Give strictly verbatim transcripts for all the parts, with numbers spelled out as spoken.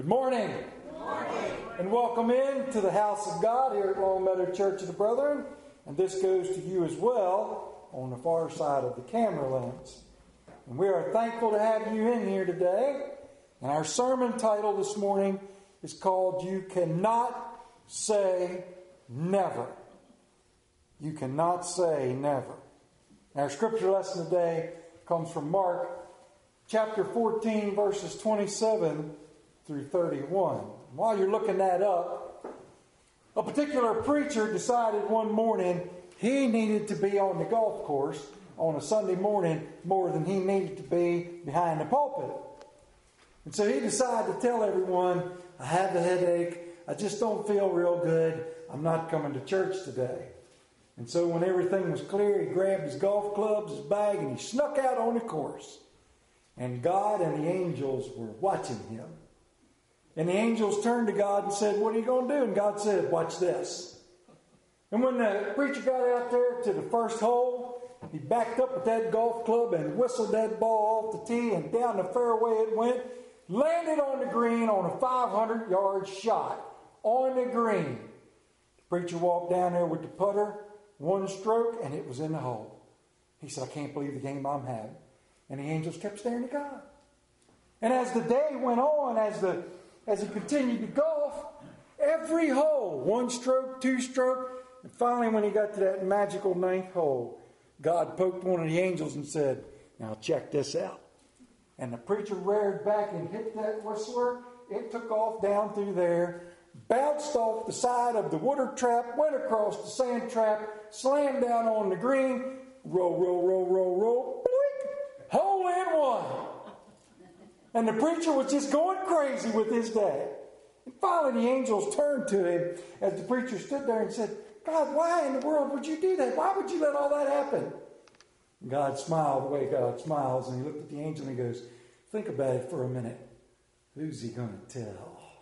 Good morning. Good morning. And welcome in to the house of God here at Long Meadow Church of the Brethren. And this goes to you as well on the far side of the camera lens. And we are thankful to have you in here today. And our sermon title this morning is called You Cannot Say Never. You cannot say never. Our scripture lesson today comes from Mark chapter fourteen, verses twenty-seven through thirty-one. While you're looking that up, a particular preacher decided one morning he needed to be on the golf course on a Sunday morning more than he needed to be behind the pulpit. And so he decided to tell everyone, I have a headache, I just don't feel real good, I'm not coming to church today. And so when everything was clear, he grabbed his golf clubs, his bag, and he snuck out on the course. And God and the angels were watching him. And the angels turned to God and said, what are you going to do? And God said, watch this. And when the preacher got out there to the first hole, he backed up with that golf club and whistled that ball off the tee, and down the fairway it went, landed on the green on a five hundred yard shot on the green. The preacher walked down there with the putter, one stroke, and it was in the hole. He said, I can't believe the game I'm having. And the angels kept staring at God. And as the day went on, as the as he continued to golf, every hole, one stroke, two stroke, and finally when he got to that magical ninth hole, God poked one of the angels and said, now check this out. And the preacher reared back and hit that whistler. It took off down through there, bounced off the side of the water trap, went across the sand trap, slammed down on the green, roll, roll, roll, roll, roll, boink, hole in one. And the preacher was just going crazy with his day. And finally the angels turned to him as the preacher stood there and said, God, why in the world would you do that? Why would you let all that happen? And God smiled the way God smiles, and he looked at the angel and he goes, think about it for a minute. Who's he going to tell?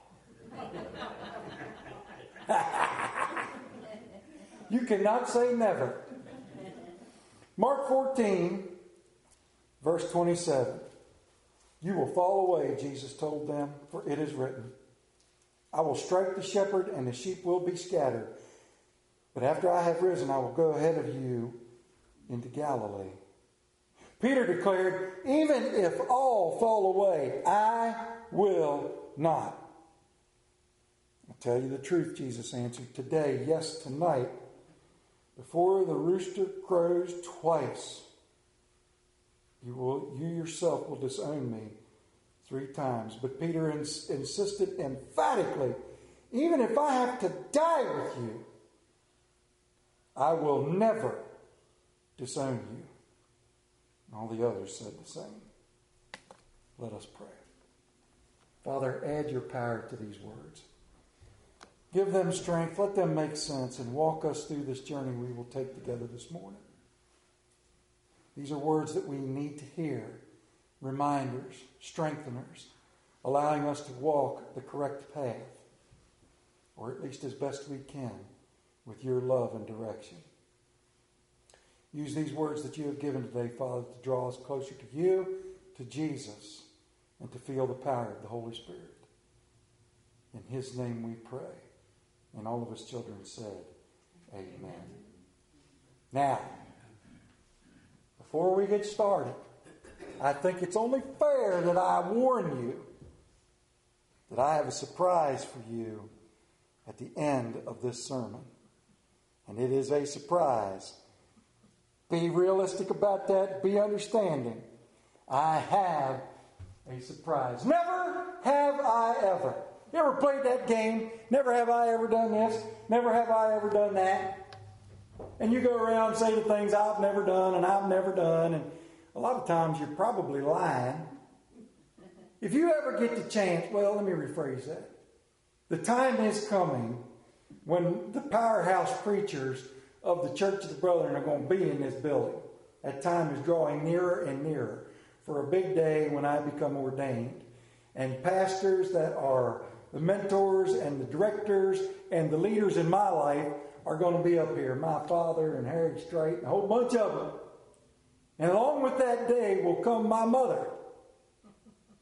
You cannot say never. Mark fourteen, verse twenty-seven. You will fall away, Jesus told them, for it is written, I will strike the shepherd and the sheep will be scattered. But after I have risen, I will go ahead of you into Galilee. Peter declared, even if all fall away, I will not. I'll tell you the truth, Jesus answered. Today, yes, tonight, before the rooster crows twice, You will, you yourself will disown me three times. But Peter ins- insisted emphatically, even if I have to die with you, I will never disown you. And all the others said the same. Let us pray. Father, add your power to these words. Give them strength. Let them make sense and walk us through this journey we will take together this morning. These are words that we need to hear, reminders, strengtheners, allowing us to walk the correct path, or at least as best we can, with your love and direction. Use these words that you have given today, Father, to draw us closer to you, to Jesus, and to feel the power of the Holy Spirit. In His name we pray. And all of us children said, Amen. Now, before we get started, I think it's only fair that I warn you that I have a surprise for you at the end of this sermon. And it is a surprise. Be realistic about that. Be understanding. I have a surprise. Never have I ever. You ever played that game? Never have I ever done this. Never have I ever done that. And you go around saying things I've never done and I've never done. And a lot of times you're probably lying. If you ever get the chance, well, let me rephrase that. The time is coming when the powerhouse preachers of the Church of the Brethren are going to be in this building. That time is drawing nearer and nearer for a big day when I become ordained. And pastors that are the mentors and the directors and the leaders in my life are going to be up here. My father and Harry Strait and a whole bunch of them. And along with that day will come my mother.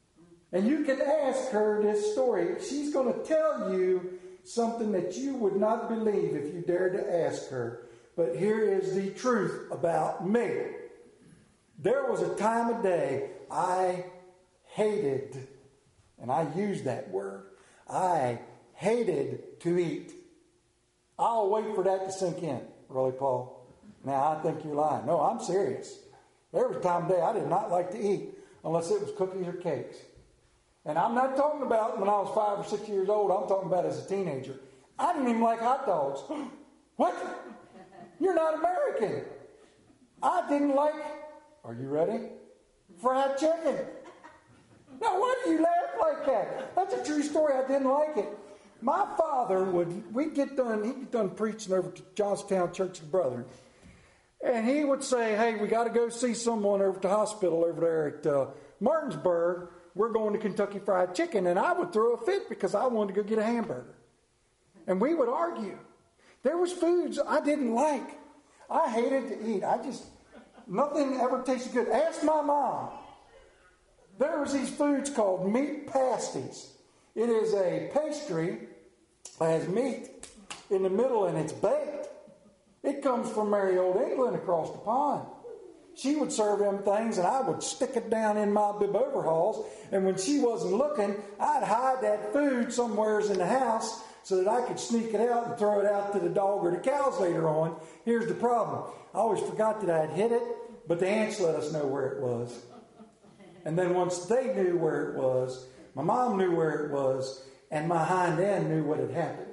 And you can ask her this story. She's going to tell you something that you would not believe if you dared to ask her. But here is the truth about me. There was a time of day I hated, and I use that word, I hated to eat. I'll wait for that to sink in. Really, Paul? Now, I think you're lying. No, I'm serious. There was a time of day I did not like to eat unless it was cookies or cakes. And I'm not talking about when I was five or six years old. I'm talking about as a teenager. I didn't even like hot dogs. What? You're not American. I didn't like, are you ready? Fried chicken. Now, why do you laugh like that? That's a true story. I didn't like it. My father would, we'd get done, he'd get done preaching over to Johnstown Church of the Brethren. And he would say, hey, we got to go see someone over at the hospital over there at uh, Martinsburg. We're going to Kentucky Fried Chicken. And I would throw a fit because I wanted to go get a hamburger. And we would argue. There was foods I didn't like. I hated to eat. I just, nothing ever tasted good. Ask my mom. There was these foods called meat pasties. It is a pastry that has meat in the middle and it's baked. It comes from merry old England across the pond. She would serve them things and I would stick it down in my bib overalls. And when she wasn't looking, I'd hide that food somewheres in the house so that I could sneak it out and throw it out to the dog or the cows later on. Here's the problem. I always forgot that I'd hid it, but the ants let us know where it was. And then once they knew where it was, my mom knew where it was, and my hind end knew what had happened.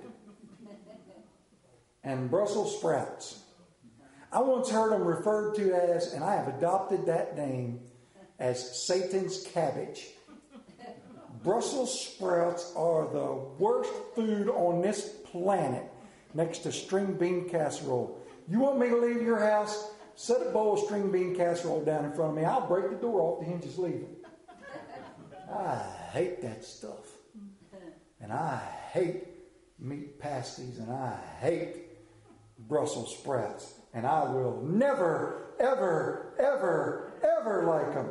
And Brussels sprouts. I once heard them referred to as, and I have adopted that name, as Satan's cabbage. Brussels sprouts are the worst food on this planet next to string bean casserole. You want me to leave your house? Set a bowl of string bean casserole down in front of me. I'll break the door off the hinges, leave it. I hate that stuff. And I hate meat pasties, and I hate Brussels sprouts. And I will never, ever, ever, ever like them.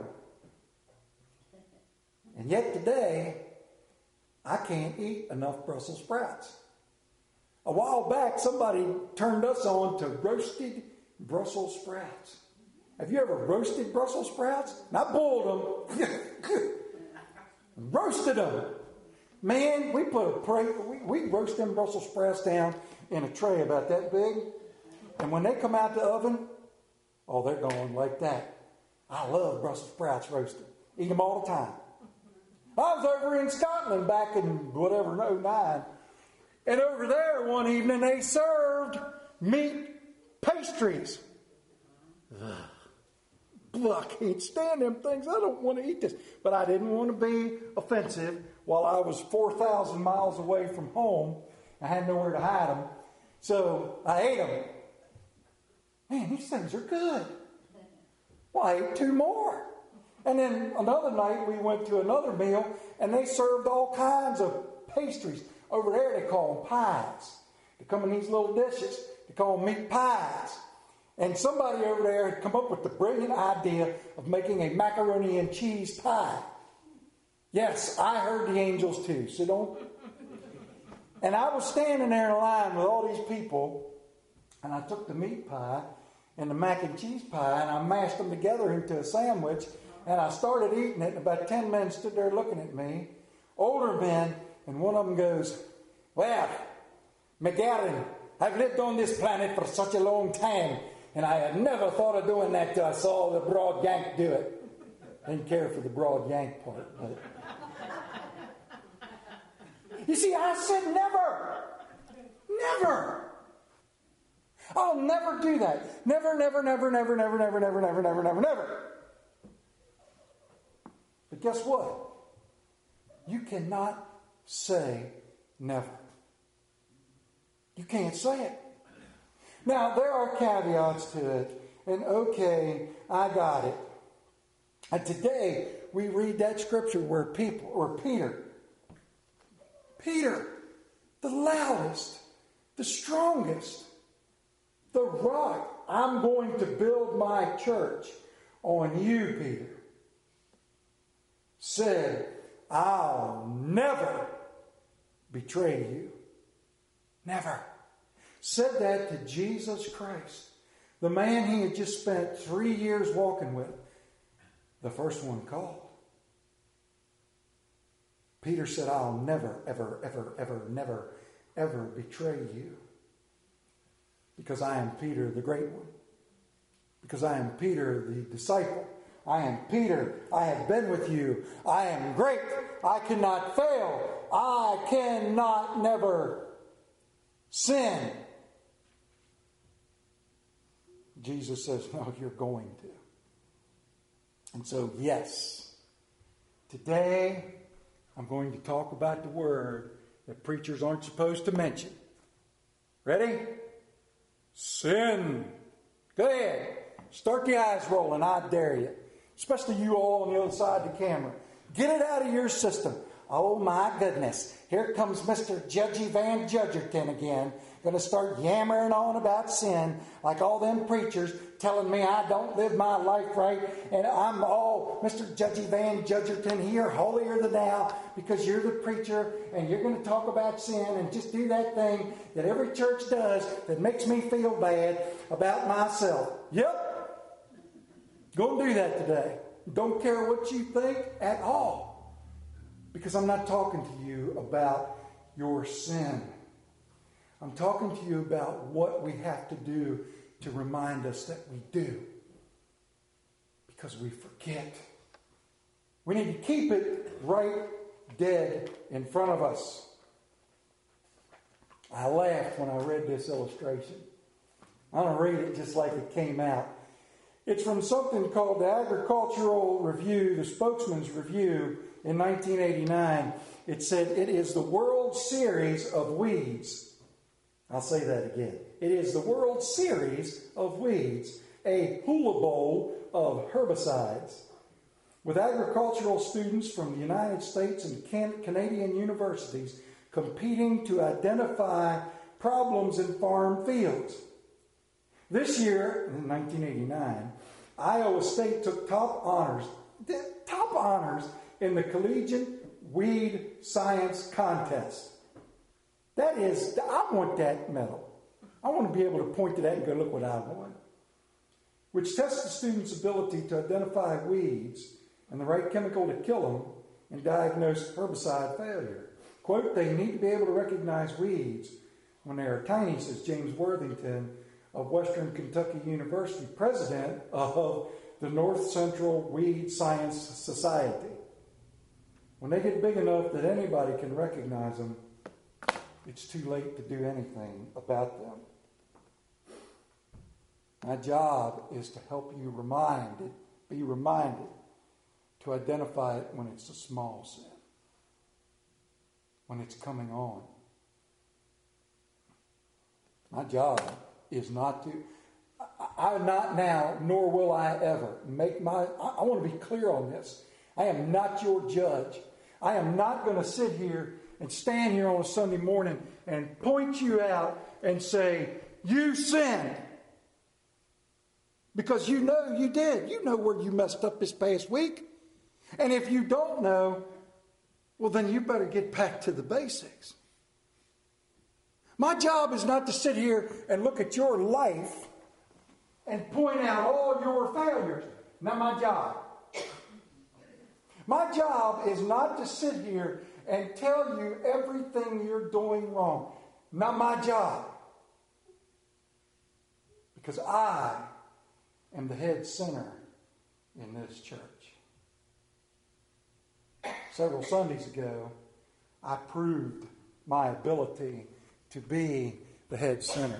And yet today, I can't eat enough Brussels sprouts. A while back, somebody turned us on to roasted Brussels sprouts. Have you ever roasted Brussels sprouts? Not boiled them. Roasted them. Man, we put a tray, we, we roast them Brussels sprouts down in a tray about that big. And when they come out the oven, oh, they're going like that. I love Brussels sprouts roasted. Eat them all the time. I was over in Scotland back in whatever, oh nine. And over there one evening they served meat pastries. Ugh. I can't stand them things. I don't want to eat this. But I didn't want to be offensive while I was four thousand miles away from home. I had nowhere to hide them. So I ate them. Man, these things are good. Well, I ate two more. And then another night we went to another meal and they served all kinds of pastries. Over there they call them pies. They come in these little dishes. They call them meat pies. And somebody over there had come up with the brilliant idea of making a macaroni and cheese pie. Yes, I heard the angels too, so don't. And I was standing there in line with all these people, and I took the meat pie and the mac and cheese pie, and I mashed them together into a sandwich, and I started eating it, and about ten men stood there looking at me, older men, and one of them goes, well, McGarren, I've lived on this planet for such a long time, and I had never thought of doing that till I saw the broad yank do it. Didn't care for the broad yank part, but... You see, I said never. Never. I'll never do that. Never, never, never, never, never, never, never, never, never, never, never. But guess what? You cannot say never. You can't say it. Now, there are caveats to it. And okay, I got it. And today, we read that scripture where people, or Peter, Peter, the loudest, the strongest, the rock, I'm going to build my church on you, Peter, said, I'll never betray you. Never. Said that to Jesus Christ, the man he had just spent three years walking with, the first one called. Peter said, I'll never, ever, ever, ever, never, ever betray you. Because I am Peter the great one. Because I am Peter the disciple. I am Peter. I have been with you. I am great. I cannot fail. I cannot never sin. Jesus says, no, you're going to. And so, yes, today I'm going to talk about the word that preachers aren't supposed to mention. Ready? Sin. Go ahead. Start the eyes rolling. I dare you. Especially you all on the other side of the camera. Get it out of your system. Oh my goodness. Here comes Mister Judgy Van Judgerton again. Going to start yammering on about sin like all them preachers telling me I don't live my life right. And I'm all Mister Judgy Van Judgerton here, holier than thou, because you're the preacher and you're going to talk about sin and just do that thing that every church does that makes me feel bad about myself. Yep. Go and do that today. Don't care what you think at all. Because I'm not talking to you about your sin. I'm talking to you about what we have to do to remind us that we do. Because we forget. We need to keep it right dead in front of us. I laughed when I read this illustration. I'm going to read it just like it came out. It's from something called the Agricultural Review, the Spokesman's Review in nineteen eighty-nine. It said, it is the World Series of Weeds. I'll say that again. It is the World Series of Weeds, a hula bowl of herbicides. With agricultural students from the United States and Can- Canadian universities competing to identify problems in farm fields. This year, in nineteen eighty-nine, Iowa State took top honors, top honors in the Collegiate Weed Science Contest. That is, I want that medal. I want to be able to point to that and go, look what I won. Which tests the students' ability to identify weeds and the right chemical to kill them and diagnose herbicide failure. Quote, they need to be able to recognize weeds when they are tiny, says James Worthington of Western Kentucky University, president of the North Central Weed Science Society. When they get big enough that anybody can recognize them, it's too late to do anything about them. My job is to help you reminded, be reminded to identify it when it's a small sin, when it's coming on. My job is not to, I, I not now, nor will I ever make my, I, I want to be clear on this. I am not your judge. I am not going to sit here and stand here on a Sunday morning and point you out and say, you sinned. Because you know you did. You know where you messed up this past week. And if you don't know, well, then you better get back to the basics. My job is not to sit here and look at your life and point out all your failures. Not my job. My job is not to sit here and tell you everything you're doing wrong. Not my job. Because I am the head sinner in this church. Several Sundays ago, I proved my ability to be the head sinner.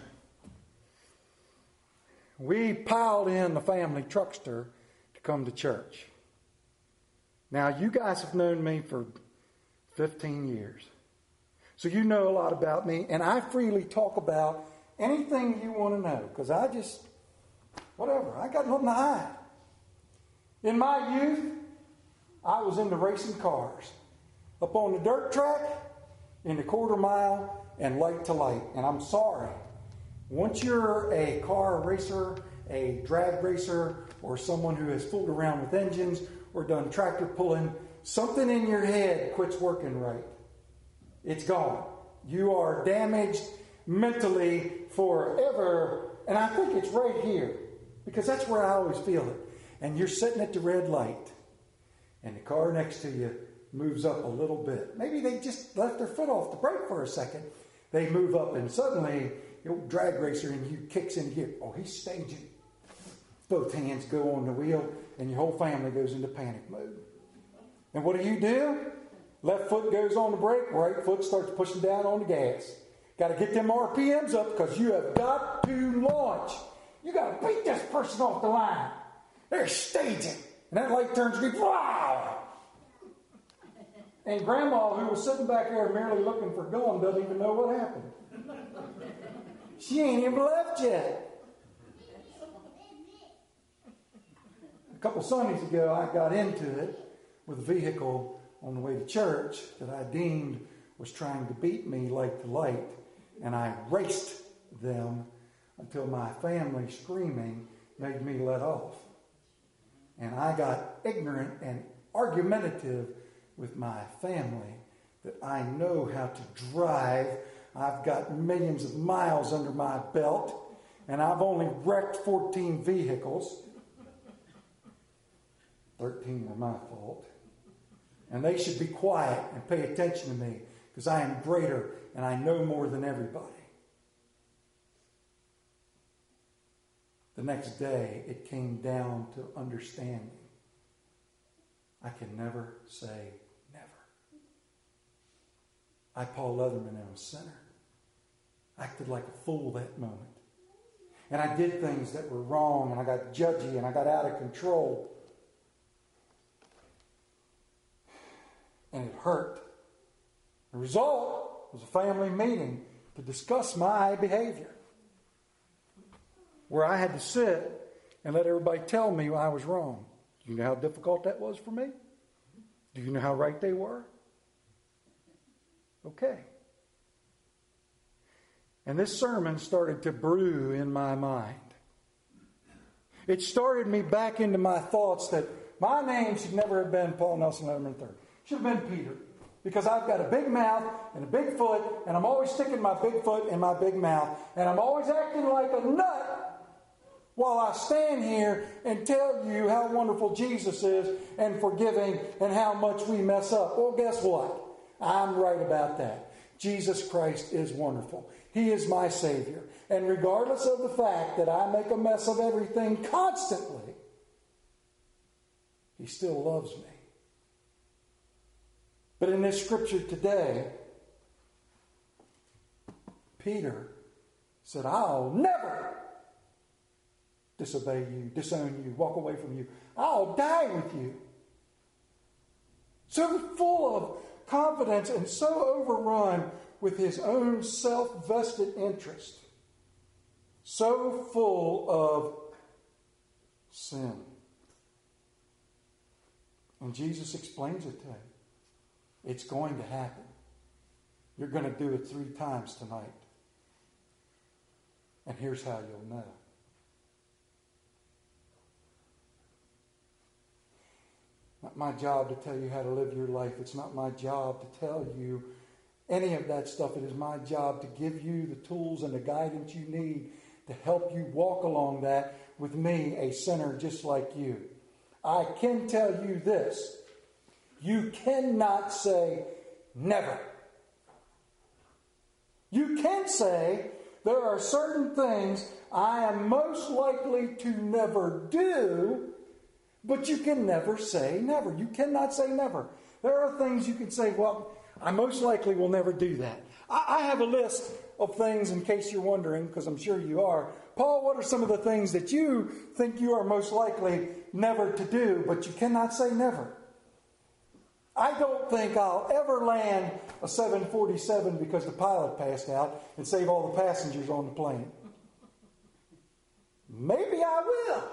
We piled in the family truckster to come to church. Now, you guys have known me for fifteen years. So you know a lot about me, and I freely talk about anything you want to know, because I just, whatever, I got nothing to hide. In my youth, I was into racing cars. Up on the dirt track, in the quarter mile, and light to light. And I'm sorry, once you're a car racer, a drag racer, or someone who has fooled around with engines, or done tractor pulling, something in your head quits working right. It's gone. You are damaged mentally forever. And I think it's right here, because that's where I always feel it. And you're sitting at the red light, and the car next to you moves up a little bit. Maybe they just left their foot off the brake for a second. They move up, and suddenly the old drag racer in you kicks in gear. Oh, he's staging. Both hands go on the wheel, and your whole family goes into panic mode. And what do you do? Left foot goes on the brake, right foot starts pushing down on the gas. Got to get them R P Ms up, because you have got to launch. You got to beat this person off the line. They're staging. And that light turns green. Wow! And Grandma, who was sitting back there merely looking for gum, doesn't even know what happened. She ain't even left yet. A couple Sundays ago, I got into it with a vehicle on the way to church that I deemed was trying to beat me like the light. And I raced them until my family screaming made me let off. And I got ignorant and argumentative with my family that I know how to drive. I've got millions of miles under my belt, and I've only wrecked fourteen vehicles. thirteen were my fault. And they should be quiet and pay attention to me, because I am greater and I know more than everybody. The next day, it came down to understanding. I can never say never. I, Paul Leatherman, am a sinner. I acted like a fool that moment. And I did things that were wrong, and I got judgy, and I got out of control. And it hurt. The result was a family meeting to discuss my behavior, where I had to sit and let everybody tell me I was wrong. Do you know how difficult that was for me? Do you know how right they were? Okay. And this sermon started to brew in my mind. It started me back into my thoughts that my name should never have been Paul Nelson Leatherman the third. Should have been Peter. Because I've got a big mouth and a big foot, and I'm always sticking my big foot in my big mouth, and I'm always acting like a nut while I stand here and tell you how wonderful Jesus is and forgiving and how much we mess up. Well, guess what? I'm right about that. Jesus Christ is wonderful. He is my Savior. And regardless of the fact that I make a mess of everything constantly, He still loves me. But in this scripture today, Peter said, I'll never disobey you, disown you, walk away from you. I'll die with you. So full of confidence and so overrun with his own self-vested interest. So full of sin. And Jesus explains it to him. It's going to happen. You're going to do it three times tonight. And here's how you'll know. Not my job to tell you how to live your life. It's not my job to tell you any of that stuff. It is my job to give you the tools and the guidance you need to help you walk along that with me, a sinner just like you. I can tell you this. You cannot say never. You can say there are certain things I am most likely to never do, but you can never say never. You cannot say never. There are things you can say, well, I most likely will never do that. I, I have a list of things, in case you're wondering, because I'm sure you are. Paul, what are some of the things that you think you are most likely never to do, but you cannot say never? I don't think I'll ever land a seven forty-seven because the pilot passed out and save all the passengers on the plane. Maybe I will.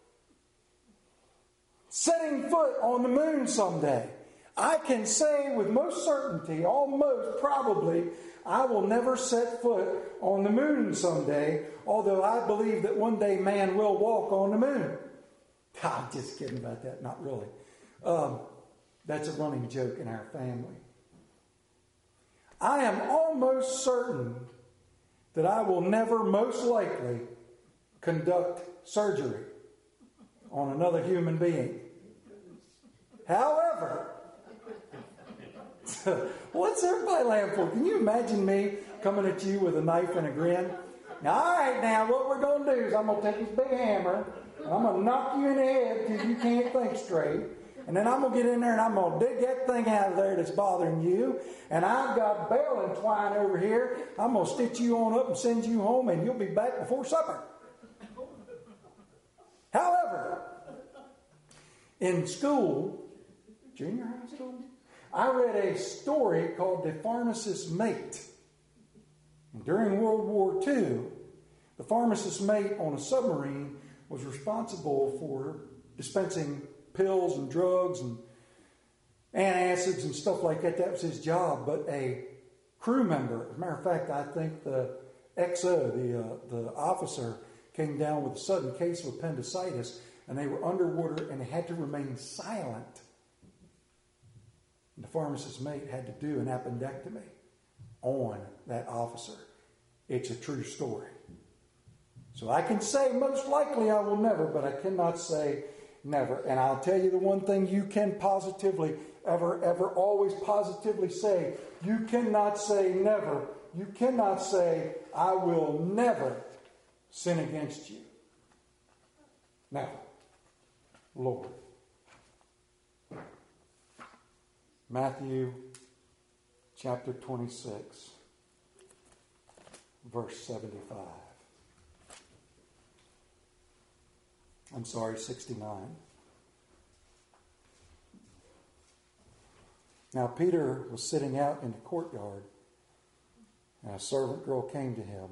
Setting foot on the moon someday. I can say with most certainty, almost probably, I will never set foot on the moon someday, although I believe that one day man will walk on the moon. I'm just kidding about that, not really. Um, That's a running joke in our family. I am almost certain that I will never, most likely, conduct surgery on another human being. However, what's everybody laughing for? Can you imagine me coming at you with a knife and a grin? Now, all right, now, what we're going to do is I'm going to take this big hammer, and I'm going to knock you in the head till you can't think straight. And then I'm going to get in there and I'm going to dig that thing out of there that's bothering you. And I've got bell and twine over here. I'm going to stitch you on up and send you home, and you'll be back before supper. However, in school, junior high school, I read a story called The Pharmacist's Mate. And during World War Two, the pharmacist's mate on a submarine was responsible for dispensing pills and drugs and antacids and stuff like that. That was his job. But a crew member, as a matter of fact, I think the X O, the, uh, the officer, came down with a sudden case of appendicitis, and they were underwater and they had to remain silent. And the pharmacist's mate had to do an appendectomy on that officer. It's a true story. So I can say most likely I will never, but I cannot say never. And I'll tell you the one thing you can positively, ever, ever, always positively say. You cannot say never. You cannot say, I will never sin against you. Now, Lord. Matthew chapter twenty-six, verse seventy-five. I'm sorry, sixty-nine. Now Peter was sitting out in the courtyard, and a servant girl came to him.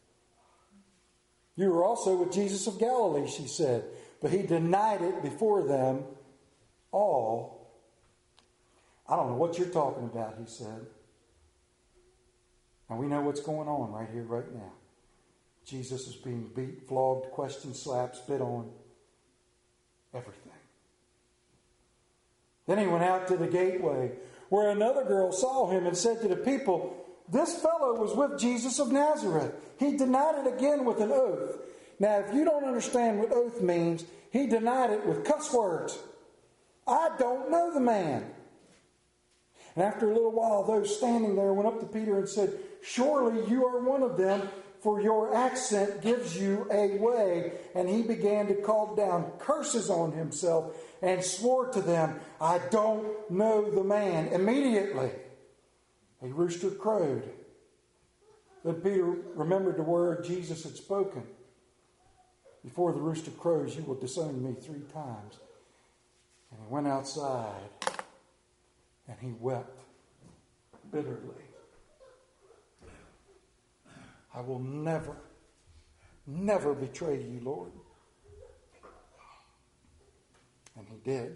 You were also with Jesus of Galilee, she said. But he denied it before them all. I don't know what you're talking about, he said. And we know what's going on right here, right now. Jesus is being beat, flogged, questioned, slapped, spit on. Everything. Then he went out to the gateway, where another girl saw him and said to the people, this fellow was with Jesus of Nazareth. He denied it again with an oath. Now, if you don't understand what oath means, he denied it with cuss words. I don't know the man. And after a little while, those standing there went up to Peter and said, surely you are one of them, for your accent gives you away. And he began to call down curses on himself and swore to them, I don't know the man. Immediately, a rooster crowed. Then Peter remembered the word Jesus had spoken. Before the rooster crows, you will disown me three times. And he went outside and he wept bitterly. I will never, never betray you, Lord. And he did.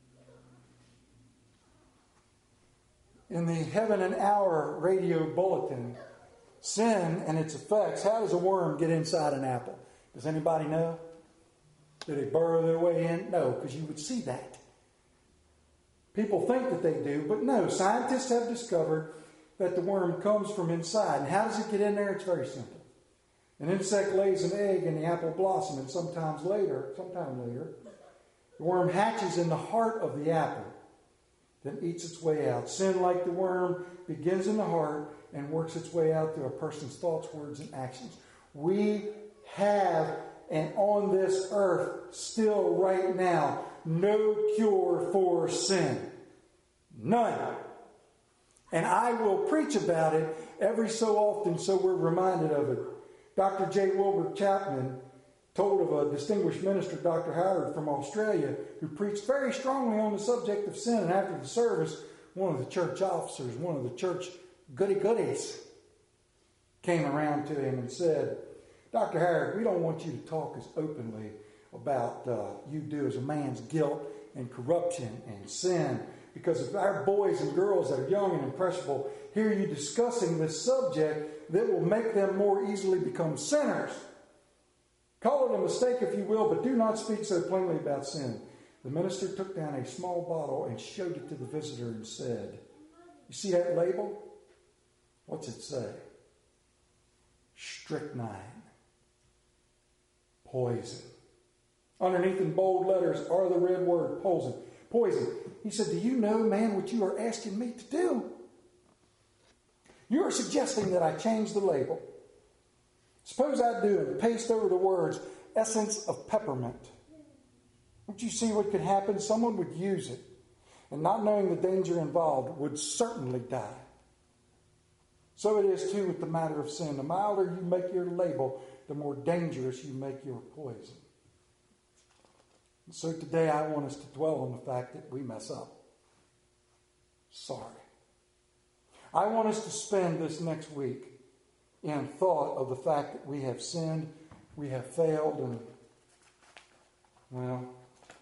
In the Heaven and Hour radio bulletin, sin and its effects, how does a worm get inside an apple? Does anybody know? Do they burrow their way in? No, because you would see that. People think that they do, but no. Scientists have discovered that the worm comes from inside. And how does it get in there? It's very simple. An insect lays an egg in the apple blossom, and sometimes later, sometime later, the worm hatches in the heart of the apple, then eats its way out. Sin, like the worm, begins in the heart and works its way out through a person's thoughts, words, and actions. We have, and on this earth, still right now, no cure for sin. None. And I will preach about it every so often so we're reminded of it. Doctor J. Wilbur Chapman told of a distinguished minister, Doctor Howard from Australia, who preached very strongly on the subject of sin. And after the service, one of the church officers, one of the church goody-goodies, came around to him and said, Doctor Howard, we don't want you to talk as openly about uh, you do as a man's guilt and corruption and sin. Because if our boys and girls that are young and impressionable hear you discussing this subject, that will make them more easily become sinners. Call it a mistake if you will, but do not speak so plainly about sin. The minister took down a small bottle and showed it to the visitor and said, "You see that label? What's it say?" "Strychnine. Poison." Underneath in bold letters are the red word, poison. Poison. He said, "Do you know, man, what you are asking me to do? You are suggesting that I change the label. Suppose I do and paste over the words, essence of peppermint. Don't you see what could happen? Someone would use it, and not knowing the danger involved, would certainly die. So it is too with the matter of sin. The milder you make your label, the more dangerous you make your poison." And so today I want us to dwell on the fact that we mess up. Sorry. I want us to spend this next week in thought of the fact that we have sinned, we have failed, and, well,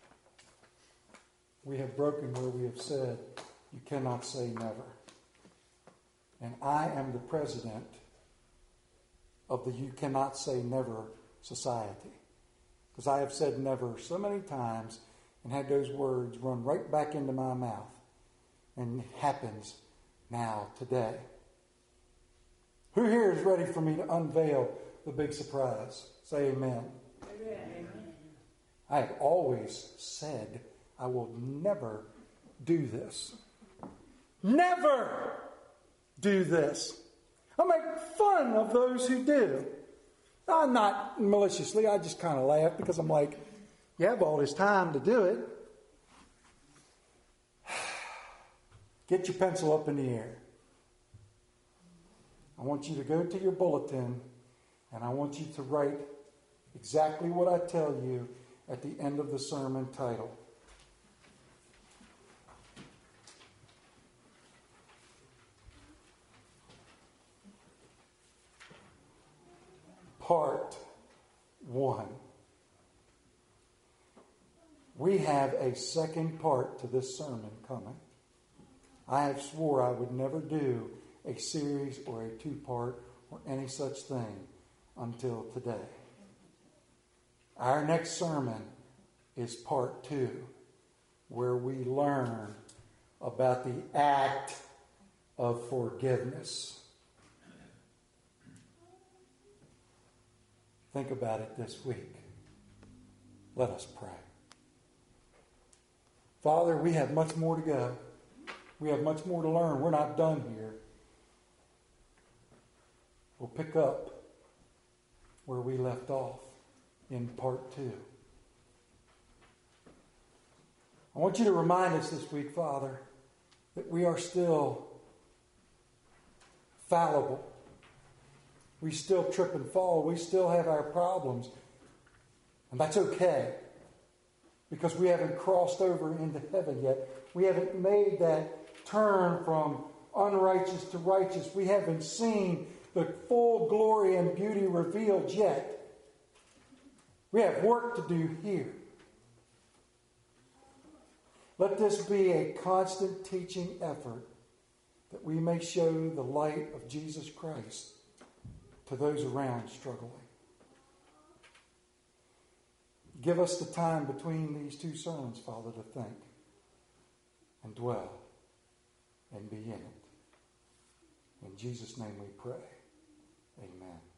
we have broken where we have said, you cannot say never. And I am the president of the You Cannot Say Never Society. Because I have said never so many times and had those words run right back into my mouth. And it happens now, today. Who here is ready for me to unveil the big surprise? Say amen. Amen. I have always said I will never do this. Never do this. I make fun of those who do. I'm not maliciously, I just kind of laugh because I'm like, you have all this time to do it. Get your pencil up in the air. I want you to go to your bulletin and I want you to write exactly what I tell you at the end of the sermon title. Part one. We have a second part to this sermon coming. I have swore I would never do a series or a two-part or any such thing until today. Our next sermon is part two, where we learn about the act of forgiveness. Think about it this week. Let us pray. Father, we have much more to go. We have much more to learn. We're not done here. We'll pick up where we left off in part two. I want you to remind us this week, Father, that we are still fallible. We still trip and fall. We still have our problems. And that's okay. Because we haven't crossed over into heaven yet. We haven't made that turn from unrighteous to righteous. We haven't seen the full glory and beauty revealed yet. We have work to do here. Let this be a constant teaching effort that we may show the light of Jesus Christ to those around struggling. Give us the time between these two sermons, Father, to think and dwell and be in it. In Jesus' name we pray. Amen.